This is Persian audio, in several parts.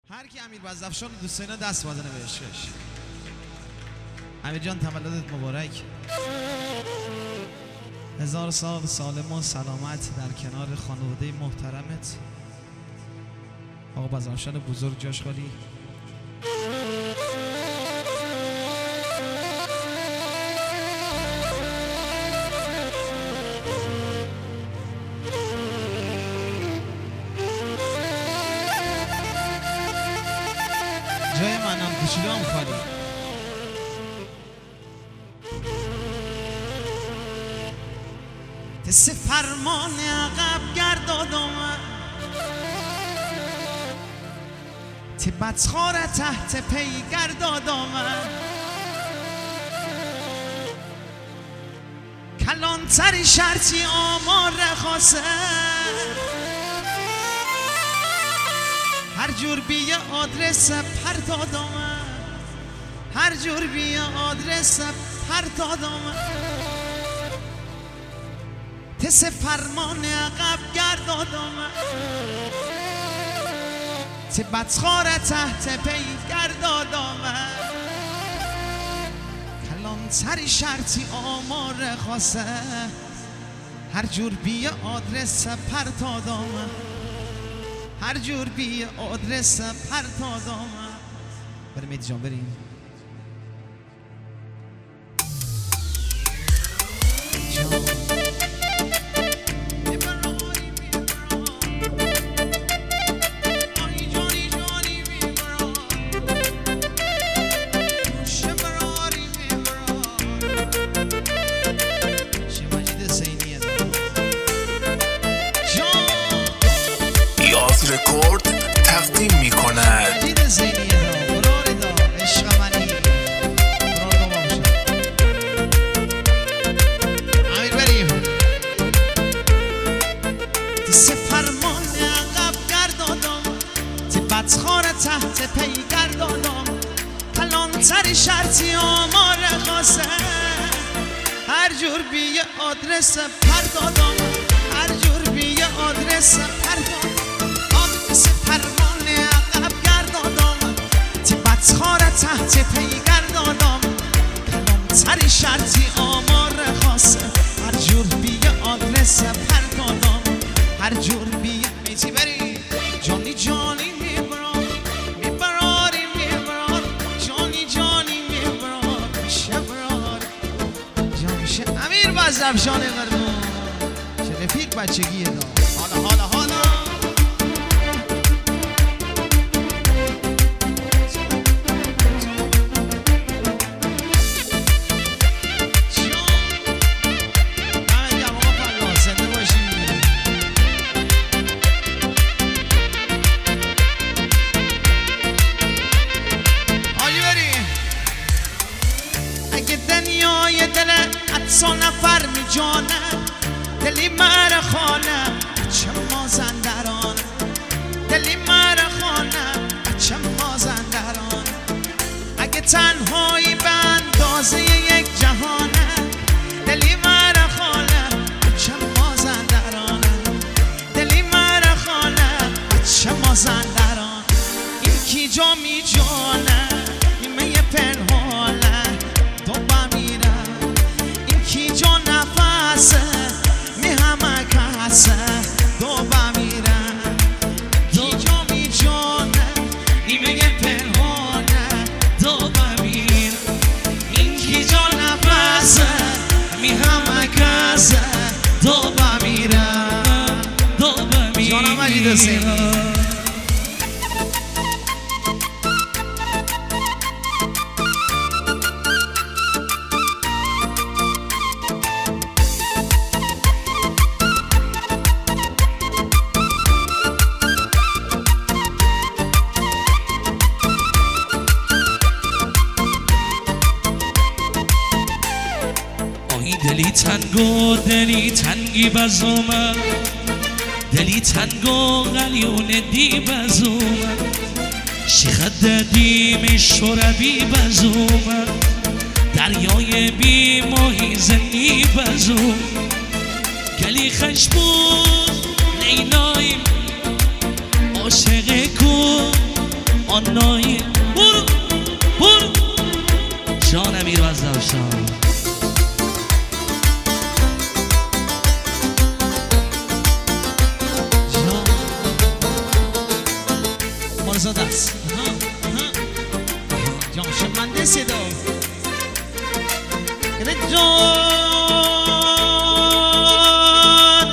هر کی امیر بزرفشان دوست اینا دست بزنه به عشقش. امیر جان تولدت مبارک. 1000 سال سالم و سلامت در کنار خانواده محترمت. آقا بزرفشان بزرگ جاش خالی. جای منم کوچولو هم خالی. دست فرمان عقب گردادم تی بدخوار تحت پی گردادم کلانتری شرطی آمار خواسته هر جور بی آدرس پرتادم هر جور بی آدرس پرتادم تس فرمان عقب گردادم تی بدخوار تحت پی گردادم کلانتری شرطی آمار خواسته هر جور بی آدرس پرتادم هر جور بی آدرس پرتادم. بریم مهدی جان بریم. رکورد تقدیم می کند. مجید زینی دا براری دا عشق منی برار دا باشم. امیر بریم. دست فرمان عقب گردادم تی بدخوار تحت پی گردادم کلانتری شرطی آمار خواسته هر جور بی آدرس پردادم هر جور بی آدرس پردادم فرمان عقب گردادم تی بدخوار تحت پی گردادم کلانتری شرطی آمار خواسته هر جور بی آدرس پردادم هر جور بی میتی بری جانی جانی میبراری جانی جانی میبرار شبرار جانی شه امیر بزرفشان مردم چه رفیق بچگیه دا حالا سو نفر می جانه دلی مر خانه بچه مازندران دلی مر خانه بچه مازندران اگه تنهایی به اندازه یک جهانه دلی مر خانه بچه مازندران دلی مر خانه بچه مازندران این کی جا می جانه نیمه پنهانه تو بمیره کی جا نفسه می همه کسه دو بمیرن کی جا می جانه نیمه پنهانه دو بمیرن این کی جا نفسه می همه کسه دو بمیرن دو بمیرن جانم مجید زینی. دلی تنگو دلی تنگی بزومه دلی تنگو غلیون دی بزومه شیخد دیم شربی بزومه دریای بی ماهی زنی بزومه گلی خشبون نینایم عاشق کو نایی برو برو جان امیر وزداشان مرزاد است جان شمنده صدا جان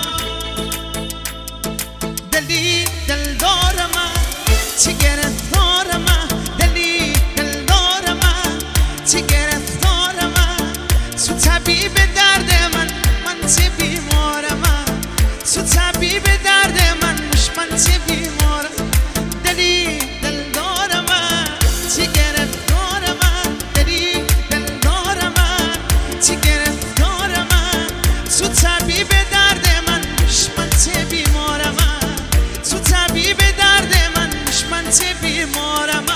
دلی دلدار من چه گرفتار من دلی دلدار من چه گرفتار من تو طبیب درد من چه بیمار من تو طبیب درد من چه بیمار دلی دلدار من چه گرفتار من دلی دلدار من چه گرفتار من تو طبیب درد من چه بیمار من تو طبیب درد من چه بیمار من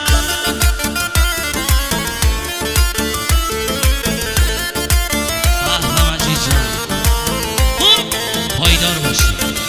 مجید جان پایدار باشی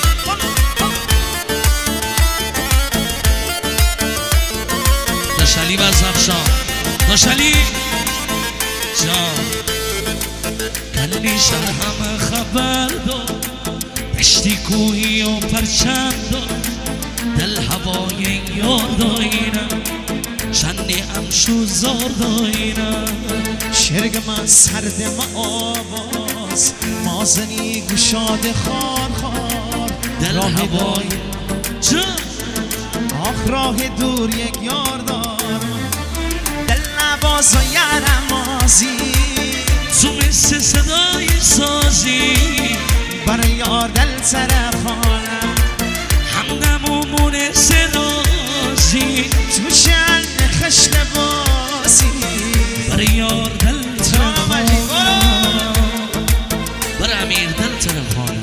داشلی وزداشان داشلی جان کلی شهر همه خبر داد دشتی کوهی و پرچم داد دل هوای یار داینم چندی امشو زار داینم شرگ من سرد ما آواز مازنی گشاد خار خار دل هوای جان آخ راه دور یک یار دارم دل نواز و یرمازی تو مثل صدای سازی برای یار دل طرفانم همدمومون صدازی تو شن خشن بازی برای یار دل طرفانم برای امیر دل طرفانم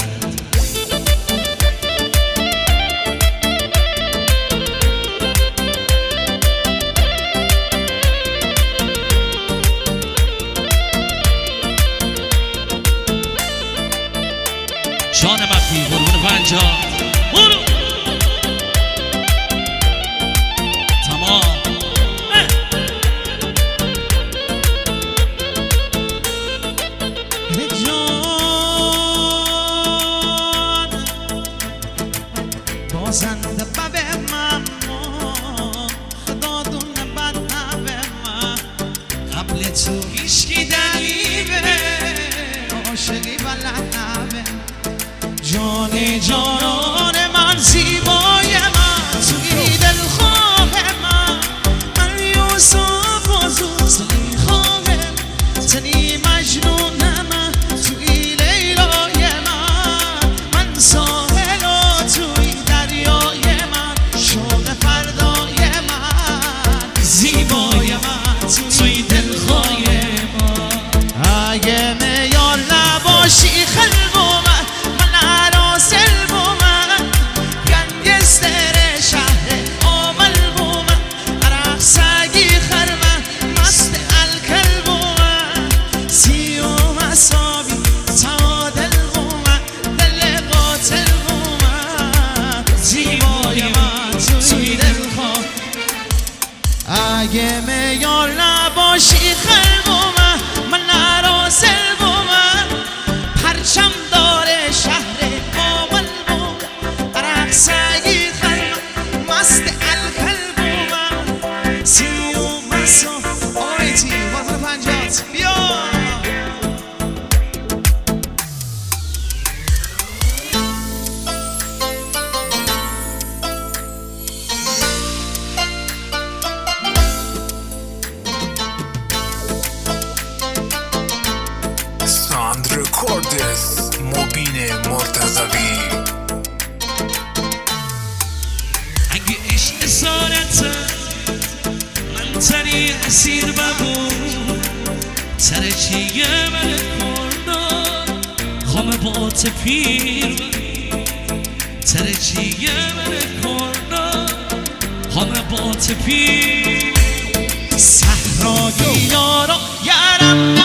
جان مفتی قربون پنجاه برو تمام جان بازنده ببه من خدا دونه بد نبه من قبل تو هیشکی دلیبه عاشقی بلد نبه جان جانان من زیبای من توی دلخواه من یوسف و زوزنی خواهه زنی مجنون من توی لیلای من ساحل و توی دریای من شوق فردای من زیبای من توی دلخواه من اگه میال نباشی خلقو اگه میار نباشی خلقومه من نراسل بومه پرچم داره شهر آمل بومه رقصگی خلقه مست الکل بومه سی و مسا آیتی وزن پنجات بیا رکوردز مبین مرتضوی اگه عشق اسارته من تری اسیر ببو ترچیه من کردار خام بات پیر ترچیه من کردار خام بات پیر صحرایی یارا یارم